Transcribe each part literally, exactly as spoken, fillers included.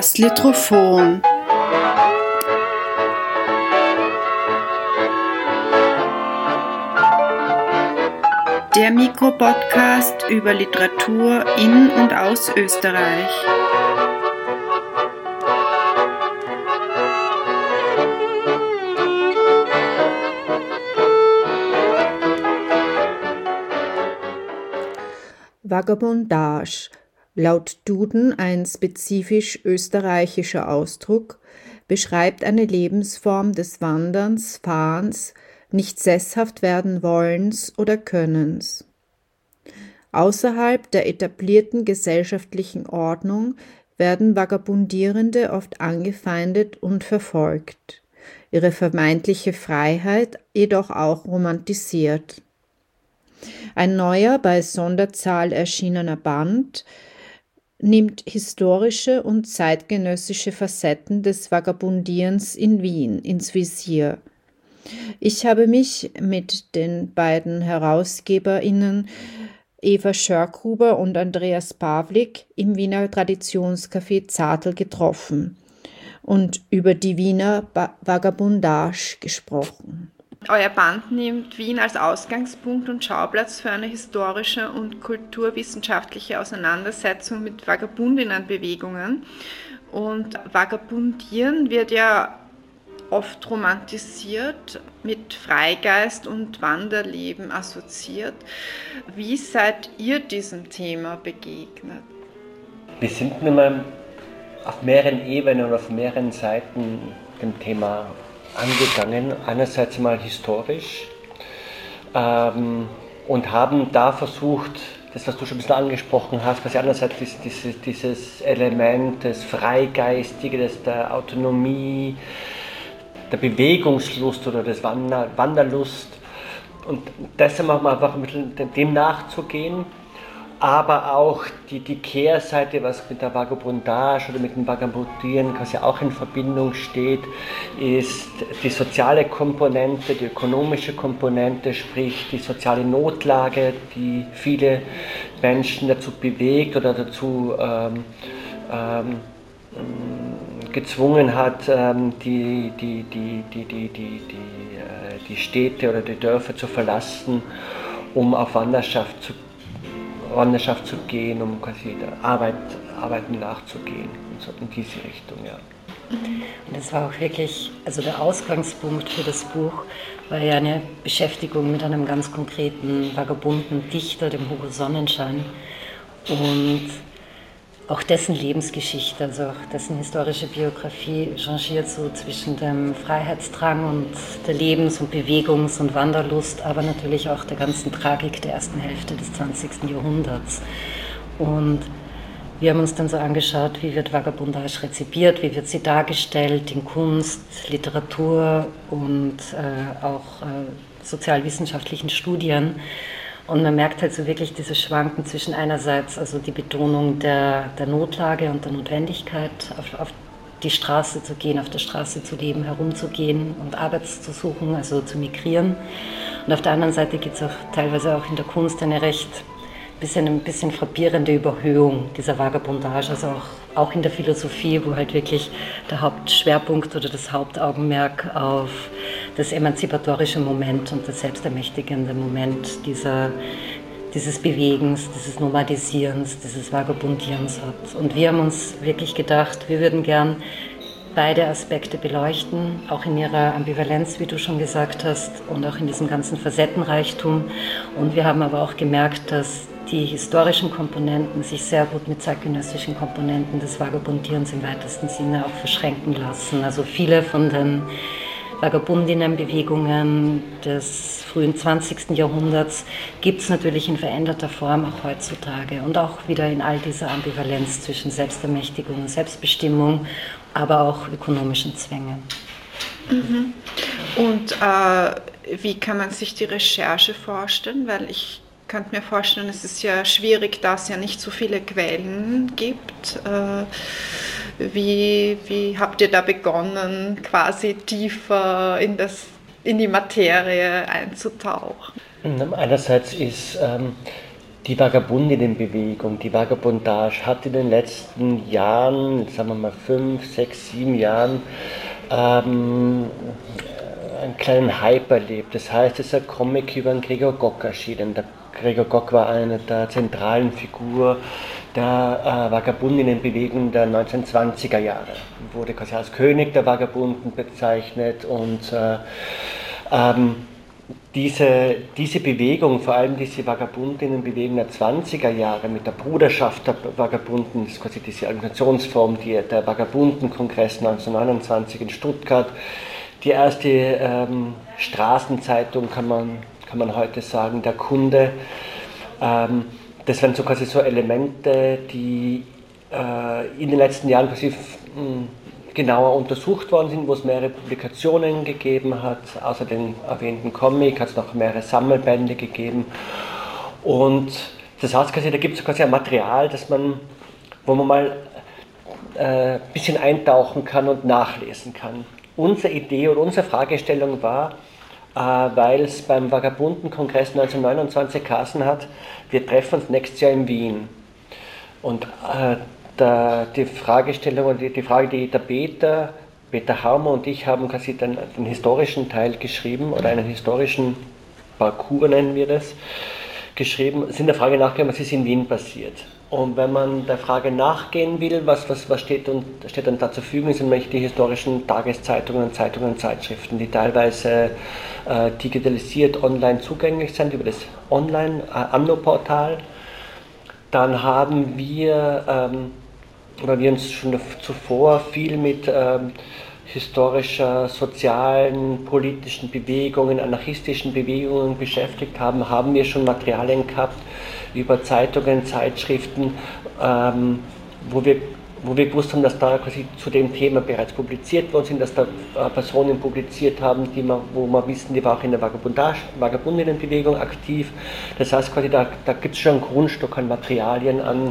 Das Litrophon. Der Mikropodcast über Literatur in und aus Österreich. Vagabondage, laut Duden ein spezifisch österreichischer Ausdruck, beschreibt eine Lebensform des Wanderns, Fahrens, nicht sesshaft werden wollens oder Könnens. Außerhalb der etablierten gesellschaftlichen Ordnung werden Vagabundierende oft angefeindet und verfolgt, ihre vermeintliche Freiheit jedoch auch romantisiert. Ein neuer, bei Sonderzahl erschienener Band nimmt historische und zeitgenössische Facetten des Vagabundierens in Wien ins Visier. Ich habe mich mit den beiden HerausgeberInnen Eva Schörghuber und Andreas Pawlik im Wiener Traditionscafé Zartl getroffen und über die Wiener Vagabondage gesprochen. Euer Band nimmt Wien als Ausgangspunkt und Schauplatz für eine historische und kulturwissenschaftliche Auseinandersetzung mit Vagabundinnenbewegungen. Und Vagabundieren wird ja oft romantisiert, mit Freigeist und Wanderleben assoziiert. Wie seid ihr diesem Thema begegnet? Wir sind nun mal auf mehreren Ebenen und auf mehreren Seiten dem Thema angegangen. Einerseits mal historisch ähm, und haben da versucht, das, was du schon ein bisschen angesprochen hast, was einerseits ist, dieses, dieses Element des Freigeistige, des, der Autonomie, der Bewegungslust oder des Wander, Wanderlust, und deshalb machen wir einfach ein bisschen dem nachzugehen, aber auch die, die Kehrseite, was mit der Vagabondage oder mit dem Vagabundieren quasi auch in Verbindung steht, ist die soziale Komponente, die ökonomische Komponente, sprich die soziale Notlage, die viele Menschen dazu bewegt oder dazu ähm, ähm, gezwungen hat, die, die, die, die, die, die, die, die Städte oder die Dörfer zu verlassen, um auf Wanderschaft zu, Wanderschaft zu gehen, um quasi der Arbeit, Arbeiten nachzugehen, und so in diese Richtung, ja. Und das war auch wirklich, also der Ausgangspunkt für das Buch war ja eine Beschäftigung mit einem ganz konkreten vagabunden Dichter, dem Hugo Sonnenschein, und auch dessen Lebensgeschichte, also auch dessen historische Biografie changiert so zwischen dem Freiheitsdrang und der Lebens- und Bewegungs- und Wanderlust, aber natürlich auch der ganzen Tragik der ersten Hälfte des zwanzigsten Jahrhunderts. Und wir haben uns dann so angeschaut, wie wird Vagabondage rezipiert, wie wird sie dargestellt in Kunst, Literatur und äh, auch äh, sozialwissenschaftlichen Studien. Und man merkt halt so wirklich dieses Schwanken zwischen einerseits also die Betonung der, der Notlage und der Notwendigkeit, auf, auf die Straße zu gehen, auf der Straße zu leben, herumzugehen und Arbeit zu suchen, also zu migrieren. Und auf der anderen Seite gibt es auch teilweise auch in der Kunst eine recht bisschen, ein bisschen frappierende Überhöhung dieser Vagabondage, also auch, auch in der Philosophie, wo halt wirklich der Hauptschwerpunkt oder das Hauptaugenmerk auf das emanzipatorische Moment und das selbstermächtigende Moment dieser, dieses Bewegens, dieses Nomadisierens, dieses Vagabundierens hat. Und wir haben uns wirklich gedacht, wir würden gern beide Aspekte beleuchten, auch in ihrer Ambivalenz, wie du schon gesagt hast, und auch in diesem ganzen Facettenreichtum. Und wir haben aber auch gemerkt, dass die historischen Komponenten sich sehr gut mit zeitgenössischen Komponenten des Vagabundierens im weitesten Sinne auch verschränken lassen. Also viele von den Vagabundinnenbewegungen des frühen zwanzigsten Jahrhunderts gibt es natürlich in veränderter Form auch heutzutage und auch wieder in all dieser Ambivalenz zwischen Selbstermächtigung und Selbstbestimmung, aber auch ökonomischen Zwängen. Mhm. Und äh, wie kann man sich die Recherche vorstellen? Weil ich könnte mir vorstellen, es ist ja schwierig, da es ja nicht so viele Quellen gibt. Äh, Wie, wie habt ihr da begonnen, quasi tiefer in, das, in die Materie einzutauchen? Einerseits ist ähm, Die Vagabundinnenbewegung, die Vagabundage hat in den letzten Jahren, sagen wir mal fünf, sechs, sieben Jahren, ähm, einen kleinen Hype erlebt. Das heißt, es ist ein Comic über den Gregor Gok erschienen. Der Gregor Gok war eine der zentralen Figuren der äh, Vagabundinnenbewegung der neunzehnhundertzwanziger Jahre. Wurde quasi als König der Vagabunden bezeichnet und äh, ähm, diese, diese Bewegung, vor allem diese Vagabundinnenbewegung der zwanziger Jahre mit der Bruderschaft der Vagabunden, das ist quasi diese Organisationsform, die, der Vagabundenkongress neunzehnhundertneunundzwanzig in Stuttgart, die erste ähm, Straßenzeitung, kann man, kann man heute sagen, der Kunde. Ähm, das waren so quasi so Elemente, die äh, in den letzten Jahren quasi mh, genauer untersucht worden sind, wo es mehrere Publikationen gegeben hat. Außer den erwähnten Comic hat es noch mehrere Sammelbände gegeben. Und das heißt quasi, da gibt es quasi ein Material, das man, wo man mal ein äh, bisschen eintauchen kann und nachlesen kann. Unsere Idee oder unsere Fragestellung war, äh, weil es beim Vagabundenkongress neunzehnhundertneunundzwanzig geheißen hat, wir treffen uns nächstes Jahr in Wien. Und äh, Da, die Fragestellung, die, die Frage, die der Peter, Peter Harmer und ich haben quasi den, den historischen Teil geschrieben oder einen historischen Parcours nennen wir das, geschrieben, sind der Frage nachgegangen, was ist in Wien passiert. Und wenn man der Frage nachgehen will, was, was, was steht, und, steht dann da zur Verfügung, sind nämlich die historischen Tageszeitungen, Zeitungen und Zeitschriften, die teilweise äh, digitalisiert online zugänglich sind über das Online-Anno-Portal. Dann haben wir, ähm, weil wir uns schon zuvor viel mit ähm, historischer, sozialen, politischen Bewegungen, anarchistischen Bewegungen beschäftigt haben, haben wir schon Materialien gehabt über Zeitungen, Zeitschriften, ähm, wo wir, wo wir gewusst haben, dass da quasi zu dem Thema bereits publiziert worden sind, dass da äh, Personen publiziert haben, die man, wo wir wissen, die war auch in der Vagabundage, Vagabundinnenbewegung aktiv. Das heißt quasi, da, da gibt es schon einen Grundstock an Materialien, an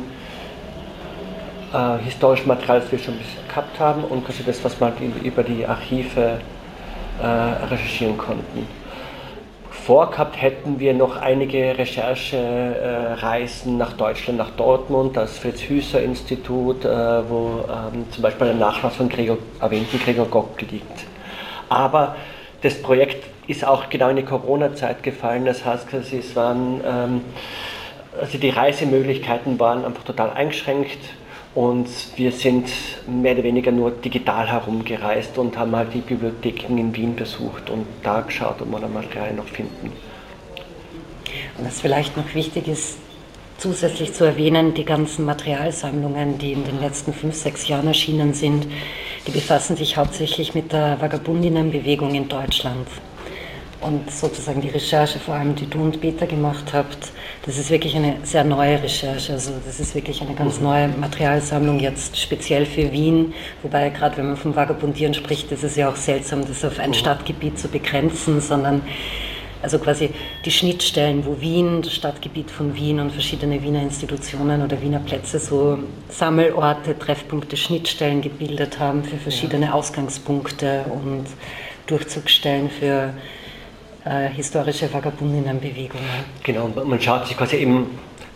äh, historischem Material, das wir schon gehabt haben und quasi das, was wir über die Archive äh, recherchieren konnten. Vorgehabt hätten wir noch einige Recherchereisen nach Deutschland, nach Dortmund, das Fritz-Hüser-Institut, wo ähm, zum Beispiel der Nachlass von Gregor, erwähnten Gregor Gok liegt. Aber das Projekt ist auch genau in die Corona-Zeit gefallen, das heißt, es waren, ähm, also die Reisemöglichkeiten waren einfach total eingeschränkt. Und wir sind mehr oder weniger nur digital herumgereist und haben halt die Bibliotheken in Wien besucht und da geschaut, ob wir da Materialien noch finden. Und was vielleicht noch wichtig ist, zusätzlich zu erwähnen, die ganzen Materialsammlungen, die in den letzten fünf, sechs Jahren erschienen sind, die befassen sich hauptsächlich mit der Vagabundinnenbewegung in Deutschland. Und sozusagen die Recherche, vor allem die du und Peter gemacht habt, das ist wirklich eine sehr neue Recherche. Also das ist wirklich eine ganz neue Materialsammlung jetzt speziell für Wien. Wobei gerade wenn man vom Vagabundieren spricht, ist es ja auch seltsam, das auf ein Stadtgebiet zu begrenzen, sondern also quasi die Schnittstellen, wo Wien, das Stadtgebiet von Wien und verschiedene Wiener Institutionen oder Wiener Plätze so Sammelorte, Treffpunkte, Schnittstellen gebildet haben für verschiedene Ausgangspunkte und Durchzugsstellen für Äh, historische Vagabundinnenbewegungen. Genau, man schaut sich quasi eben,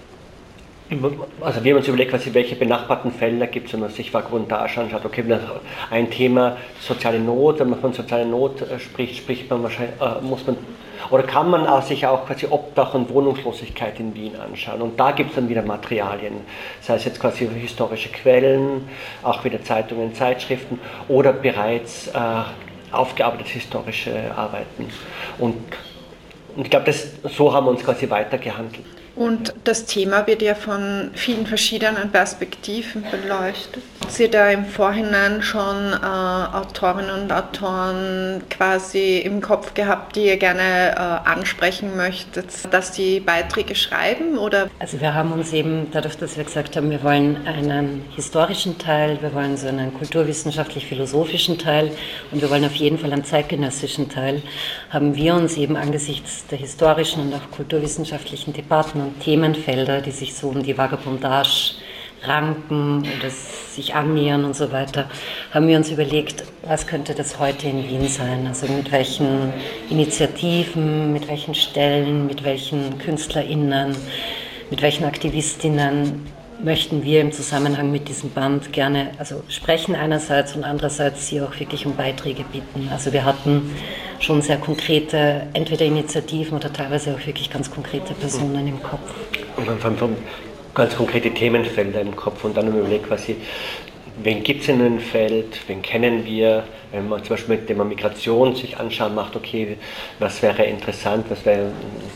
also wir haben uns überlegt, quasi, welche benachbarten Felder gibt es, wenn man sich Vagabundage anschaut. Okay, ein Thema soziale Not, wenn man von sozialer Not spricht, spricht man wahrscheinlich, äh, muss man, oder kann man auch sich auch quasi Obdach und Wohnungslosigkeit in Wien anschauen. Und da gibt es dann wieder Materialien, sei es jetzt quasi historische Quellen, auch wieder Zeitungen, Zeitschriften oder bereits äh, aufgearbeitete historische Arbeiten. Und, und ich glaube, so haben wir uns quasi weitergehandelt. Und das Thema wird ja von vielen verschiedenen Perspektiven beleuchtet. Habt ihr da im Vorhinein schon äh, Autorinnen und Autoren quasi im Kopf gehabt, die ihr gerne äh, ansprechen möchtet, dass die Beiträge schreiben? Oder? Also wir haben uns eben, dadurch, dass wir gesagt haben, wir wollen einen historischen Teil, wir wollen so einen kulturwissenschaftlich-philosophischen Teil und wir wollen auf jeden Fall einen zeitgenössischen Teil, haben wir uns eben angesichts der historischen und auch kulturwissenschaftlichen Debatten und Themenfelder, die sich so um die Vagabundage ranken oder sich annähern und so weiter, haben wir uns überlegt, was könnte das heute in Wien sein? Also mit welchen Initiativen, mit welchen Stellen, mit welchen KünstlerInnen, mit welchen Aktivistinnen möchten wir im Zusammenhang mit diesem Band gerne also sprechen einerseits und andererseits sie auch wirklich um Beiträge bitten. Also wir hatten schon sehr konkrete, entweder Initiativen oder teilweise auch wirklich ganz konkrete Personen im Kopf. Und dann haben wir ganz konkrete Themenfelder im Kopf und dann überlegt, was sie, wen gibt es in einem Feld, wen kennen wir, wenn man zum Beispiel mit dem Thema Migration sich anschauen macht, okay, was wäre interessant, was wäre,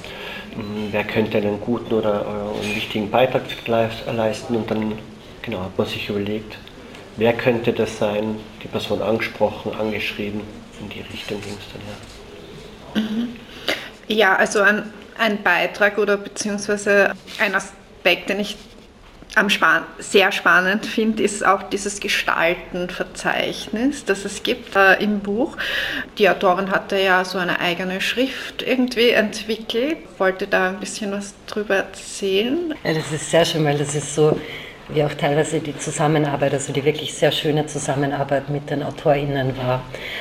wer könnte einen guten oder, oder einen wichtigen Beitrag leisten und dann genau, hat man sich überlegt, wer könnte das sein, die Person angesprochen, angeschrieben, in die Richtung ging es dann, ja. Mhm. Ja, also ein, ein Beitrag oder beziehungsweise ein Aspekt, den ich am span- sehr spannend finde, ist auch dieses Gestaltenverzeichnis, das es gibt äh, im Buch. Die Autorin hatte ja so eine eigene Schrift irgendwie entwickelt. Wollte da ein bisschen was drüber erzählen? Ja, das ist sehr schön, weil das ist so, wie auch teilweise die Zusammenarbeit, also die wirklich sehr schöne Zusammenarbeit mit den AutorInnen war.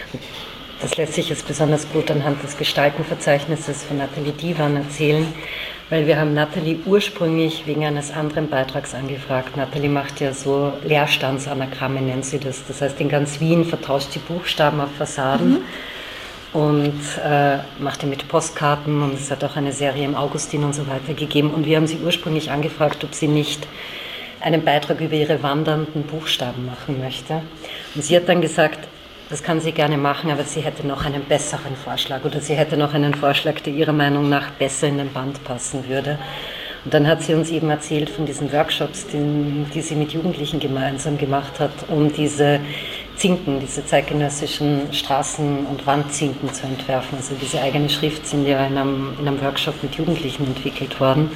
Das lässt sich jetzt besonders gut anhand des Gestaltenverzeichnisses von Nathalie Diwan erzählen, weil wir haben Nathalie ursprünglich wegen eines anderen Beitrags angefragt. Nathalie macht ja so Leerstandsanagramme, nennt sie das. Das heißt, in ganz Wien vertauscht sie Buchstaben auf Fassaden mhm. und äh, macht die mit Postkarten und es hat auch eine Serie im Augustin und so weiter gegeben. Und wir haben sie ursprünglich angefragt, ob sie nicht einen Beitrag über ihre wandernden Buchstaben machen möchte. Und sie hat dann gesagt, das kann sie gerne machen, aber sie hätte noch einen besseren Vorschlag oder sie hätte noch einen Vorschlag, der ihrer Meinung nach besser in den Band passen würde. Und dann hat sie uns eben erzählt von diesen Workshops, die, die sie mit Jugendlichen gemeinsam gemacht hat, um diese Zinken, diese zeitgenössischen Straßen- und Wandzinken zu entwerfen. Also diese eigene Schrift sind ja in einem, in einem Workshop mit Jugendlichen entwickelt worden.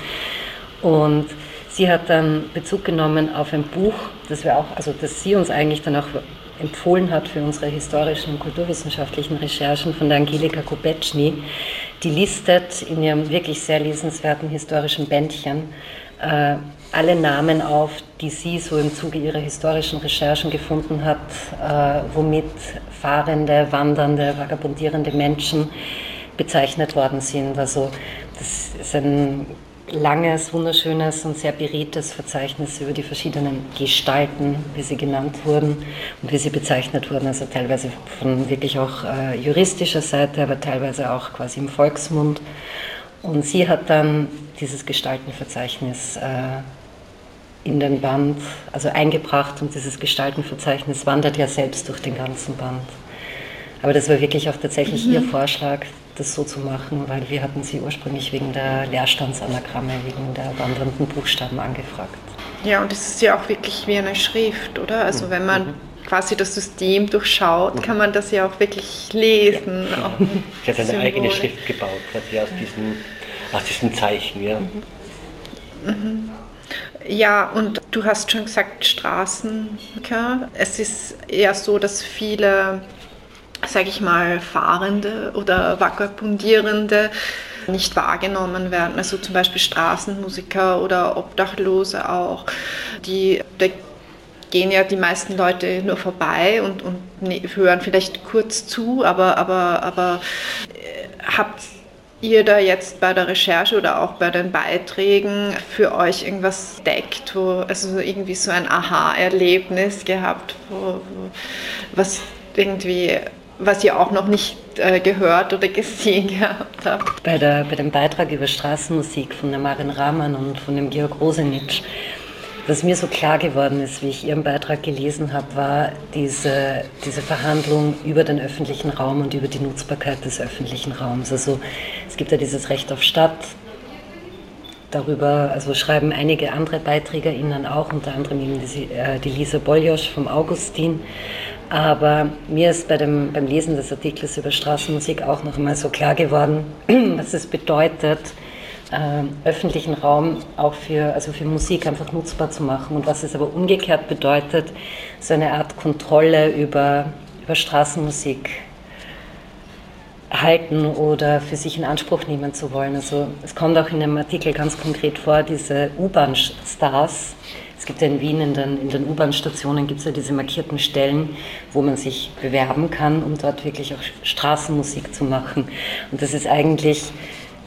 Und sie hat dann Bezug genommen auf ein Buch, das wir auch, also das sie uns eigentlich dann auch empfohlen hat für unsere historischen und kulturwissenschaftlichen Recherchen von der Angelika Kopeczny. Die listet in ihrem wirklich sehr lesenswerten historischen Bändchen äh, alle Namen auf, die sie so im Zuge ihrer historischen Recherchen gefunden hat, äh, womit fahrende, wandernde, vagabundierende Menschen bezeichnet worden sind. Also das ist ein langes, wunderschönes und sehr beredtes Verzeichnis über die verschiedenen Gestalten, wie sie genannt wurden und wie sie bezeichnet wurden, also teilweise von wirklich auch äh, juristischer Seite, aber teilweise auch quasi im Volksmund. Und sie hat dann dieses Gestaltenverzeichnis äh, in den Band, also eingebracht und dieses Gestaltenverzeichnis wandert ja selbst durch den ganzen Band. Aber das war wirklich auch tatsächlich mhm. ihr Vorschlag, das so zu machen, weil wir hatten sie ursprünglich wegen der Leerstandsanagramme, wegen der wandernden Buchstaben angefragt. Ja, und es ist ja auch wirklich wie eine Schrift, oder? Also wenn man mhm. quasi das System durchschaut, kann man das ja auch wirklich lesen. Ja. Auch sie hat eine Symbole. eigene Schrift gebaut, quasi aus diesen, aus diesen Zeichen. Ja. Mhm. Mhm. Ja, und du hast schon gesagt, Straßenmusiker. Es ist eher so, dass viele, sage ich mal, Fahrende oder Vagabundierende nicht wahrgenommen werden. Also zum Beispiel Straßenmusiker oder Obdachlose auch. Die, da gehen ja die meisten Leute nur vorbei und, und hören vielleicht kurz zu, aber, aber, aber habt ihr da jetzt bei der Recherche oder auch bei den Beiträgen für euch irgendwas entdeckt, wo, also irgendwie so ein Aha-Erlebnis gehabt, wo, wo, was irgendwie, was ihr auch noch nicht äh, gehört oder gesehen gehabt habt? Bei, der, bei dem Beitrag über Straßenmusik von der Marin Rahman und von dem Georg Rosenitsch, was mir so klar geworden ist, wie ich Ihren Beitrag gelesen habe, war diese, diese Verhandlung über den öffentlichen Raum und über die Nutzbarkeit des öffentlichen Raums. Also es gibt ja dieses Recht auf Stadt, darüber also schreiben einige andere BeiträgerInnen auch, unter anderem eben die, äh, die Lisa Boljosch vom Augustin. Aber mir ist bei dem, beim Lesen des Artikels über Straßenmusik auch noch einmal so klar geworden, was es bedeutet, Äh, öffentlichen Raum auch für, also für Musik einfach nutzbar zu machen und was es aber umgekehrt bedeutet, so eine Art Kontrolle über, über Straßenmusik halten oder für sich in Anspruch nehmen zu wollen. Also es kommt auch in dem Artikel ganz konkret vor, diese U-Bahn-Stars. Es gibt ja in Wien in den, in den U-Bahn-Stationen gibt es ja diese markierten Stellen, wo man sich bewerben kann, um dort wirklich auch Straßenmusik zu machen. Und das ist eigentlich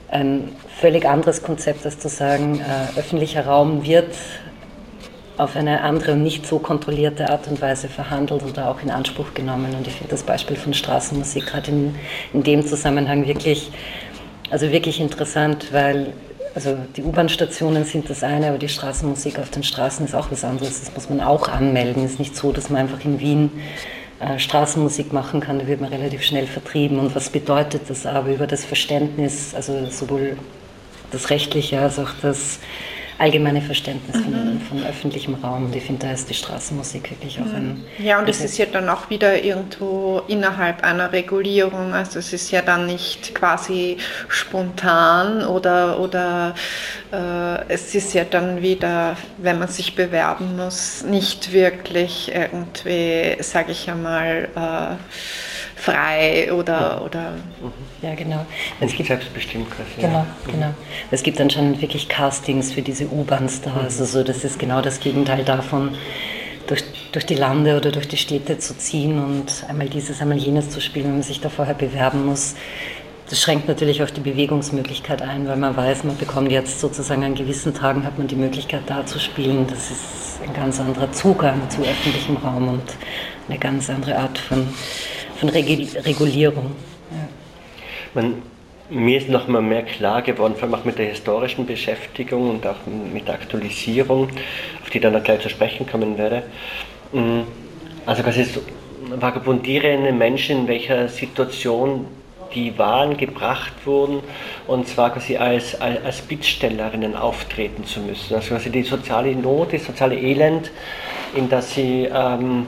ein völlig anderes Konzept, als zu sagen, äh, öffentlicher Raum wird auf eine andere und nicht so kontrollierte Art und Weise verhandelt oder auch in Anspruch genommen. Und ich finde das Beispiel von Straßenmusik gerade in, in dem Zusammenhang wirklich, also wirklich interessant, weil also die U-Bahn-Stationen sind das eine, aber die Straßenmusik auf den Straßen ist auch was anderes. Das muss man auch anmelden. Es ist nicht so, dass man einfach in Wien äh, Straßenmusik machen kann, da wird man relativ schnell vertrieben. Und was bedeutet das aber über das Verständnis, also sowohl das Rechtliche als auch das allgemeine Verständnis von, von öffentlichem Raum. Und ich finde, da ist die Straßenmusik wirklich auch ein... Ja, und es ist ja dann auch wieder irgendwo innerhalb einer Regulierung. Also es ist ja dann nicht quasi spontan oder, oder äh, es ist ja dann wieder, wenn man sich bewerben muss, nicht wirklich irgendwie, sage ich einmal, äh, frei oder... oder ja, genau. Es gibt selbstbestimmt quasi. Genau, ja. genau. Es gibt anscheinend wirklich Castings für diese U-Bahn-Stars. Also das ist genau das Gegenteil davon, durch, durch die Lande oder durch die Städte zu ziehen und einmal dieses, einmal jenes zu spielen, wenn man sich da vorher bewerben muss. Das schränkt natürlich auch die Bewegungsmöglichkeit ein, weil man weiß, man bekommt jetzt sozusagen an gewissen Tagen hat man die Möglichkeit da zu spielen. Das ist ein ganz anderer Zugang zu öffentlichem Raum und eine ganz andere Art von, von Regulierung. Ja. Man, mir ist noch mal mehr klar geworden, vor allem auch mit der historischen Beschäftigung und auch mit der Aktualisierung, auf die ich dann gleich zu sprechen kommen werde. Also quasi so vagabundierende Menschen, in welcher Situation die waren, gebracht wurden, und zwar quasi als, als, als Bittstellerinnen auftreten zu müssen. Also quasi die soziale Not, das soziale Elend, in das sie ähm,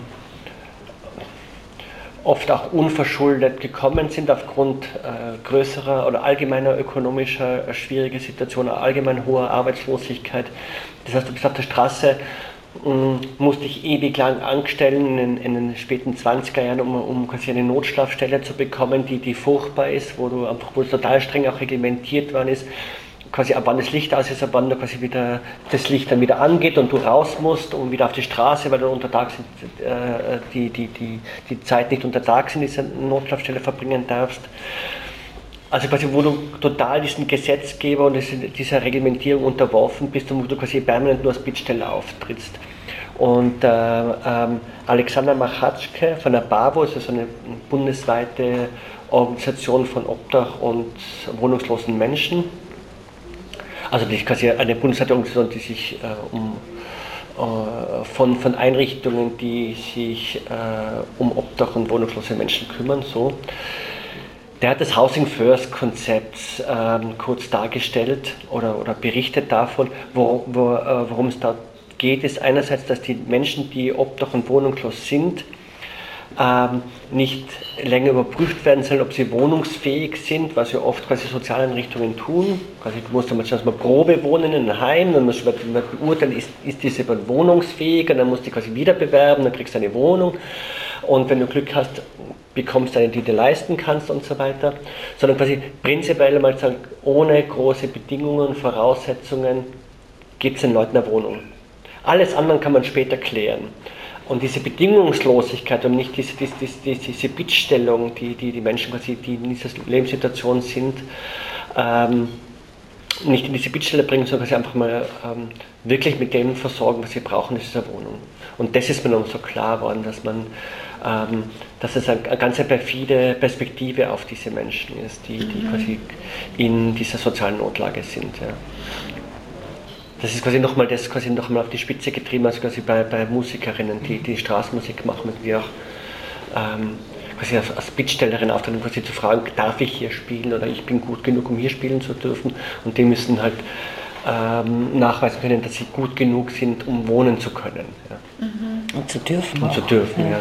oft auch unverschuldet gekommen sind aufgrund äh, größerer oder allgemeiner ökonomischer äh, schwieriger Situationen, allgemein hoher Arbeitslosigkeit. Das heißt, du bist auf der Straße, mh, musst dich ewig lang anstellen in, in den späten zwanziger Jahren, um, um quasi eine Notschlafstelle zu bekommen, die, die furchtbar ist, wo du einfach, wo es total streng auch reglementiert worden ist, quasi ab wann das Licht aus ist, ab wann quasi wieder das Licht dann wieder angeht und du raus musst und wieder auf die Straße, weil du untertags äh, die, die, die, die Zeit nicht untertags in dieser Notschlafstelle verbringen darfst. Also quasi, wo du total diesen Gesetzgeber und dieser Reglementierung unterworfen bist und wo du quasi permanent nur als Bittsteller auftrittst. Und äh, ähm, Alexander Machatschke von der BAWO, also so eine bundesweite Organisation von Obdach- und wohnungslosen Menschen, also die ist quasi eine bundesweite Organisation, die sich äh, um, äh, von, von Einrichtungen, die sich äh, um Obdach- und wohnungslose Menschen kümmern, so. Der hat das Housing First Konzept ähm, kurz dargestellt oder, oder berichtet davon, wo, wo, äh, worum es da geht, ist einerseits, dass die Menschen, die obdach- und wohnungslos sind, ähm, nicht länger überprüft werden sollen, ob sie wohnungsfähig sind, was ja oft quasi Sozialeinrichtungen tun. Quasi, du musst dann mal Probe wohnen in einem Heim, dann musst du beurteilen, ist, ist diese wohnungsfähig, und dann musst du dich quasi wieder bewerben, dann kriegst du eine Wohnung. Und wenn du Glück hast, bekommst du eine, die du leisten kannst und so weiter. Sondern quasi prinzipiell mal sagen, ohne große Bedingungen, Voraussetzungen gibt es den Leuten eine Wohnung. Alles andere kann man später klären. Und diese Bedingungslosigkeit und nicht diese, diese, diese, diese Bittstellung, die, die die Menschen quasi, die in dieser Lebenssituation sind, ähm, nicht in diese Bittstelle bringen, sondern quasi einfach mal ähm, wirklich mit dem versorgen, was sie brauchen, das ist eine Wohnung. Und das ist mir noch so klar geworden, dass man, ähm, dass es eine, eine ganz perfide Perspektive auf diese Menschen ist, die, die mhm. quasi in dieser sozialen Notlage sind. Ja. Das ist quasi nochmal das quasi noch mal auf die Spitze getrieben, also quasi bei, bei Musikerinnen, die, die Straßenmusik machen, die auch ähm, quasi als, als Bittstellerin auftreten, quasi zu fragen, darf ich hier spielen oder ich bin gut genug, um hier spielen zu dürfen, und die müssen halt ähm, nachweisen können, dass sie gut genug sind, um wohnen zu können. Ja. Mhm. Und zu dürfen. Und zu dürfen, ja. ja.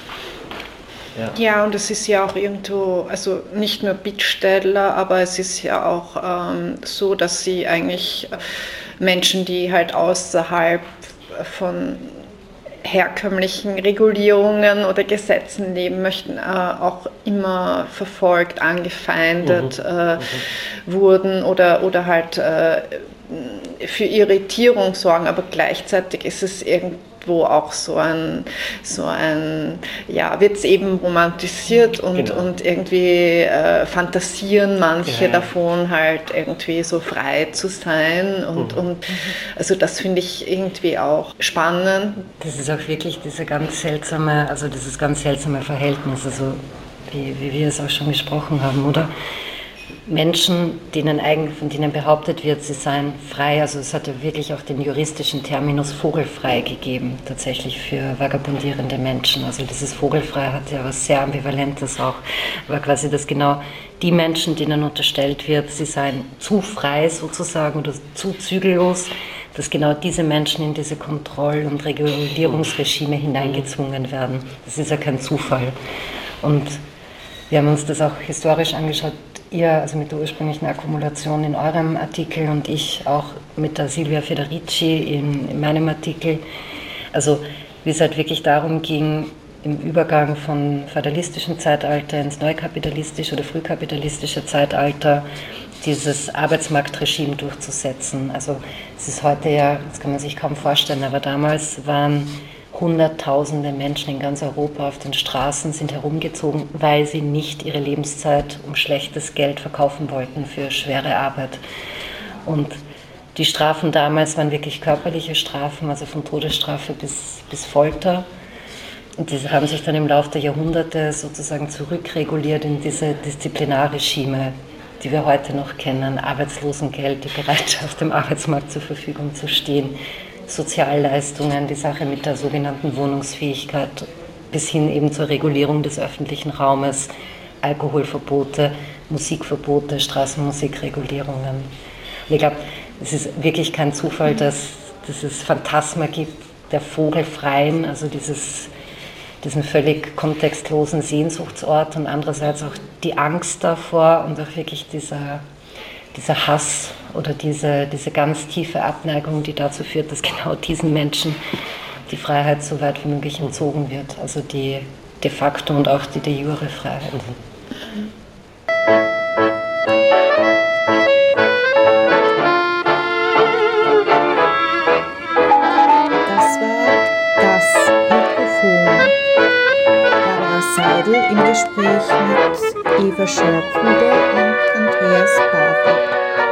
Ja. ja, und es ist ja auch irgendwo, also nicht nur Bittsteller, aber es ist ja auch ähm, so, dass sie eigentlich Menschen, die halt außerhalb von herkömmlichen Regulierungen oder Gesetzen leben möchten, äh, auch immer verfolgt, angefeindet mhm. äh, mhm. wurden oder, oder halt äh, für Irritierung sorgen, aber gleichzeitig ist es irgendwie wo auch so ein, so ein ja, wird es eben romantisiert und, genau. und irgendwie äh, fantasieren manche ja. davon, halt irgendwie so frei zu sein und, mhm. und also das finde ich irgendwie auch spannend. Das ist auch wirklich diese ganz seltsame, also dieses ganz seltsame Verhältnis, also wie, wie wir es auch schon gesprochen haben, oder? Menschen, denen eigentlich, von denen behauptet wird, sie seien frei, also es hat ja wirklich auch den juristischen Terminus vogelfrei gegeben, tatsächlich für vagabundierende Menschen. Also dieses vogelfrei hat ja was sehr Ambivalentes auch, aber quasi, dass genau die Menschen, denen unterstellt wird, sie seien zu frei sozusagen oder zu zügellos, dass genau diese Menschen in diese Kontroll- und Regulierungsregime hineingezwungen werden. Das ist ja kein Zufall. Und wir haben uns das auch historisch angeschaut, ihr, also mit der ursprünglichen Akkumulation in eurem Artikel und ich auch mit der Silvia Federici in, in meinem Artikel. Also wie es halt wirklich darum ging, im Übergang von feudalistischem Zeitalter ins neukapitalistische oder frühkapitalistische Zeitalter dieses Arbeitsmarktregime durchzusetzen. Also es ist heute ja, das kann man sich kaum vorstellen, aber damals waren Hunderttausende Menschen in ganz Europa auf den Straßen, sind herumgezogen, weil sie nicht ihre Lebenszeit um schlechtes Geld verkaufen wollten für schwere Arbeit. Und die Strafen damals waren wirklich körperliche Strafen, also von Todesstrafe bis, bis Folter. Und diese haben sich dann im Laufe der Jahrhunderte sozusagen zurückreguliert in diese Disziplinarregime, die wir heute noch kennen, Arbeitslosengeld, die Bereitschaft, dem Arbeitsmarkt zur Verfügung zu stehen, Sozialleistungen, die Sache mit der sogenannten Wohnungsfähigkeit bis hin eben zur Regulierung des öffentlichen Raumes, Alkoholverbote, Musikverbote, Straßenmusikregulierungen. Und ich glaube, es ist wirklich kein Zufall, dass, dass es Phantasma gibt der Vogelfreien, also dieses, diesen völlig kontextlosen Sehnsuchtsort und andererseits auch die Angst davor und auch wirklich dieser dieser Hass oder diese, diese ganz tiefe Abneigung, die dazu führt, dass genau diesen Menschen die Freiheit so weit wie möglich entzogen wird. Also die de facto und auch die de jure Freiheit. Das war das Mikrofon. Barbara Seidel im Gespräch mit Eva Schörkhuber und Andreas Bauer.